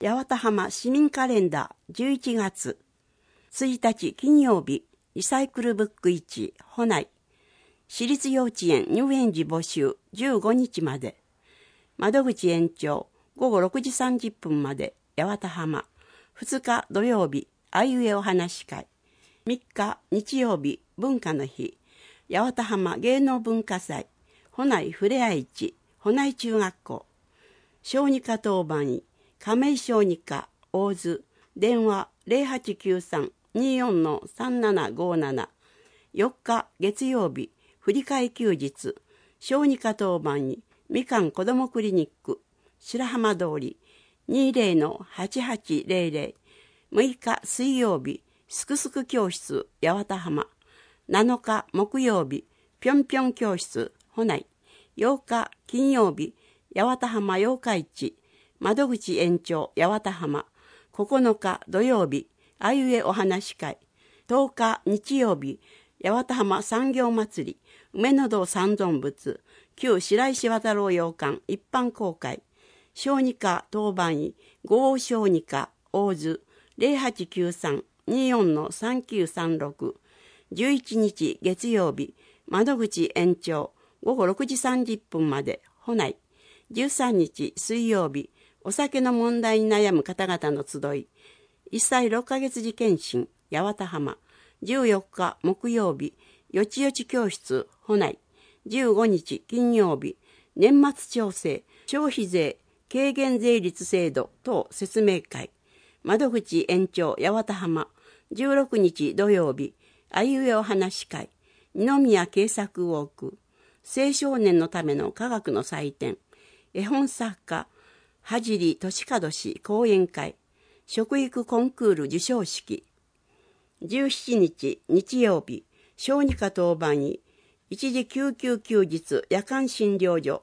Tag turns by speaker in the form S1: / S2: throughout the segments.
S1: 八幡浜市民カレンダー11月1日金曜日、リサイクルブック1、保内。私立幼稚園入園時募集15日まで。窓口延長午後6時30分まで、八幡浜。2日土曜日、あいうえお話し会。3日日曜日、文化の日。八幡浜芸能文化祭。保内ふれあい市、保内中学校。小児科当番医、亀井小児科、大津。電話0893-24-3757。4日月曜日、振り替え休日。小児科当番医、みかん子どもクリニック。白浜通り 20-8800。6日水曜日、すくすく教室、八幡浜。7日木曜日、ぴょんぴょん教室、保内。8日金曜日、八幡浜八日市、窓口延長八幡浜。9日土曜日、あいうえお話会。10日日曜日、八幡浜産業祭り、梅の堂三尊仏、旧白石渡郎洋館一般公開。小児科当番医、五王小児科、大津、0893-24-3936。11日月曜日、窓口延長、午後6時30分まで、保内。13日水曜日、お酒の問題に悩む方々の集い。1歳6ヶ月児検診、八幡浜。14日木曜日、よちよち教室、保内。15日金曜日、年末調整、消費税、軽減税率制度等説明会。窓口延長八幡浜。16日土曜日、あいうえお話会。二宮慶作ウォーク。青少年のための科学の祭典。絵本作家、羽尻俊門氏講演会。食育コンクール授賞式。17日日曜日、小児科当番医、一時救急休日夜間診療所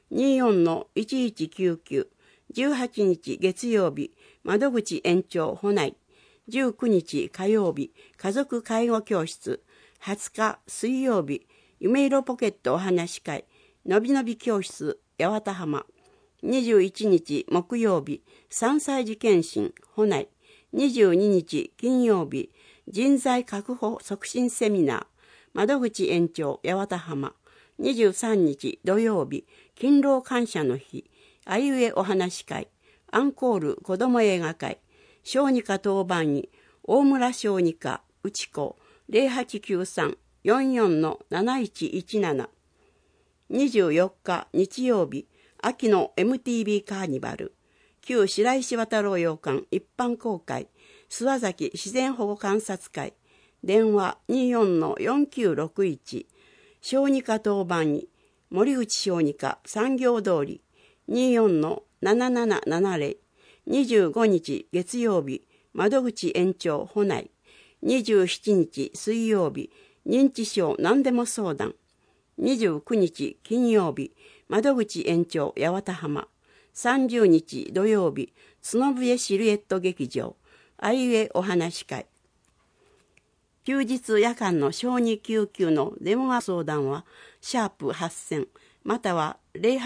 S1: 24-1199。18日月曜日、窓口延長保内。19日火曜日、家族介護教室。20日水曜日、夢色ポケットお話会。のびのび教室八幡浜。21日木曜日、3歳児検診保内。22日金曜日、人材確保促進セミナー。窓口延長八幡浜。23日土曜日、勤労感謝の日。あいうえお話会。アンコール子ども映画会。小児科当番医、大村小児科内子。0893-44-7117。24日日曜日、秋の MTV カーニバル。旧白石渡郎洋館一般公開。諏訪崎自然保護観察会。電話24-4961。小児科当番医、森口小児科産業通り。24-7770。25日月曜日、窓口延長保内。27日水曜日、認知症何でも相談。29日金曜日、窓口延長八幡浜。30日土曜日、角笛シルエット劇場。あいうえお話会。休日夜間の小児救急の電話相談は、#8000、または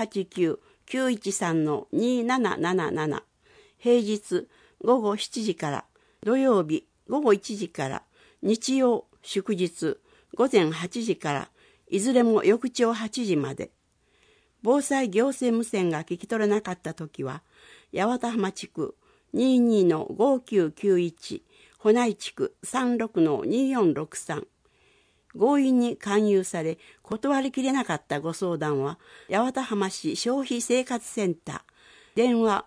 S1: 089-913-2777。平日午後7時から、土曜日午後1時から、日曜祝日午前8時から、いずれも翌朝8時まで。防災行政無線が聞き取れなかったときは、八幡浜地区 22-5991、保内地区 36-2463。強引に勧誘され、断りきれなかったご相談は、八幡浜市消費生活センター。電話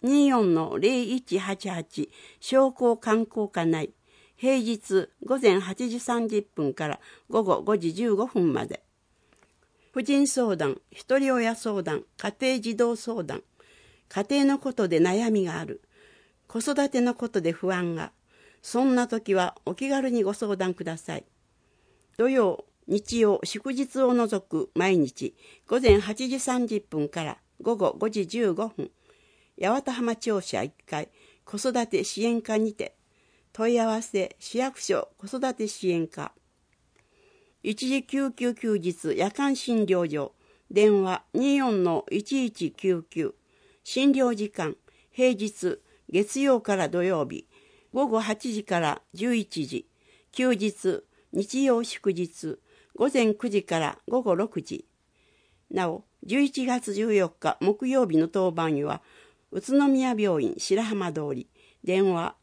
S1: 24-0188、商工観光課内。平日午前8時30分から午後5時15分まで。婦人相談、一人親相談、家庭児童相談。家庭のことで悩みがある。子育てのことで不安が。そんな時はお気軽にご相談ください。土曜、日曜、祝日を除く毎日午前8時30分から午後5時15分。八幡浜庁舎1階子育て支援課にて。問い合わせ市役所子育て支援課。一時救急休日夜間診療所。電話24-1199。診療時間平日月曜から土曜日、午後8時から11時、休日、日曜祝日、午前9時から午後6時。なお、11月14日木曜日の当番には、宇都宮病院白浜通り、電話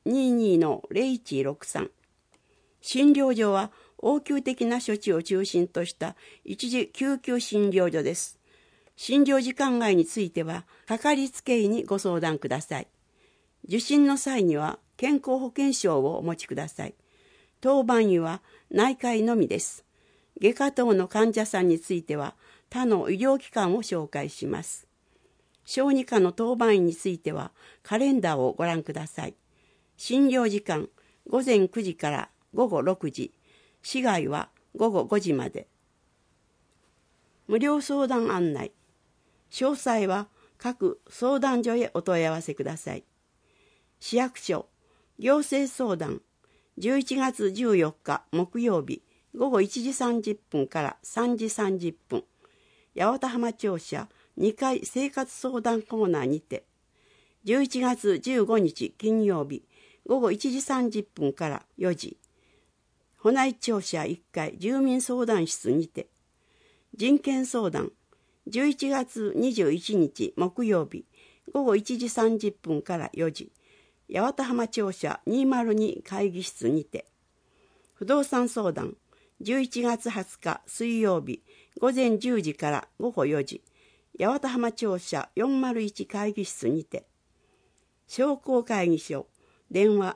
S1: 22-0163。診療所は応急的な処置を中心とした一時救急診療所です。診療時間外については、かかりつけ医にご相談ください。受診の際には、健康保険証をお持ちください。当番医は内科医のみです。外科等の患者さんについては、他の医療機関を紹介します。小児科の当番医については、カレンダーをご覧ください。診療時間、午前9時から午後6時、市外は午後5時まで。無料相談案内。詳細は各相談所へお問い合わせください。市役所、行政相談、11月14日木曜日、午後1時30分から3時30分、八幡浜庁舎2階生活相談コーナーにて、11月15日金曜日、午後1時30分から4時、保内庁舎1階住民相談室にて、人権相談、11月21日木曜日、午後1時30分から4時、八幡浜庁舎202会議室にて、不動産相談、11月20日水曜日、午前10時から午後4時、八幡浜庁舎401会議室にて、商工会議所、電話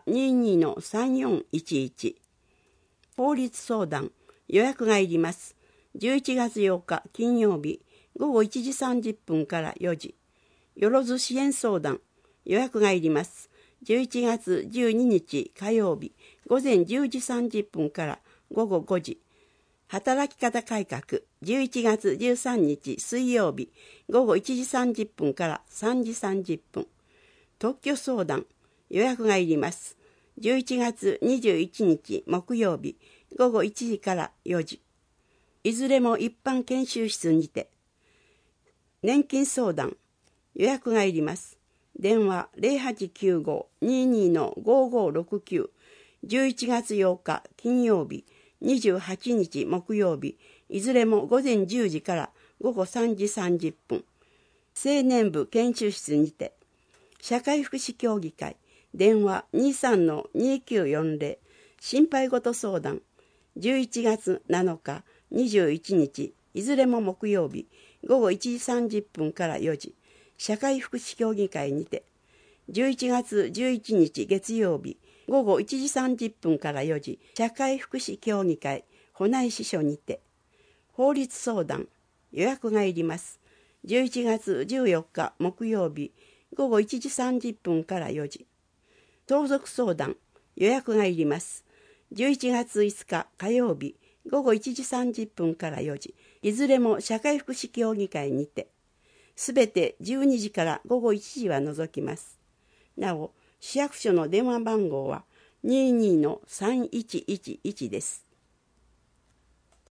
S1: 22-3411、法律相談、予約がいります。11月8日金曜日、午後1時30分から4時、よろず支援相談、予約がいります。11月12日火曜日、午前10時30分から午後5時、働き方改革、11月13日水曜日、午後1時30分から3時30分、特許相談、予約がいります。11月21日木曜日、午後1時から4時、いずれも一般研修室にて、年金相談、予約がいります。電話 0895-22-5569、11月8日金曜日、28日木曜日、いずれも午前10時から午後3時30分、青年部研修室にて、社会福祉協議会、電話 23-2940、心配事相談、11月7日、21日、いずれも木曜日、午後1時30分から4時、社会福祉協議会にて、11月11日月曜日、午後1時30分から4時、社会福祉協議会、保内支所にて、法律相談、予約がいります。11月14日木曜日、午後1時30分から4時、相続相談、予約がいります。11月5日火曜日、午後1時30分から4時、いずれも社会福祉協議会にて、すべて12時から午後1時は除きます。なお、市役所の電話番号は 22-3111 です。